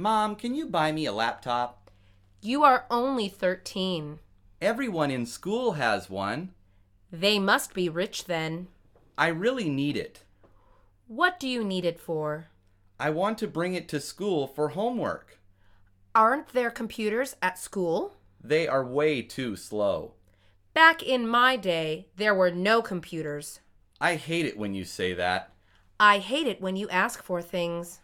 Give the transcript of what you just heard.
Mom, can you buy me a laptop? You are only 13. Everyone in school has one. They must be rich then. I really need it. What do you need it for? I want to bring it to school for homework. Aren't there computers at school? They are way too slow. Back in my day, there were no computers. I hate it when you say that. I hate it when you ask for things.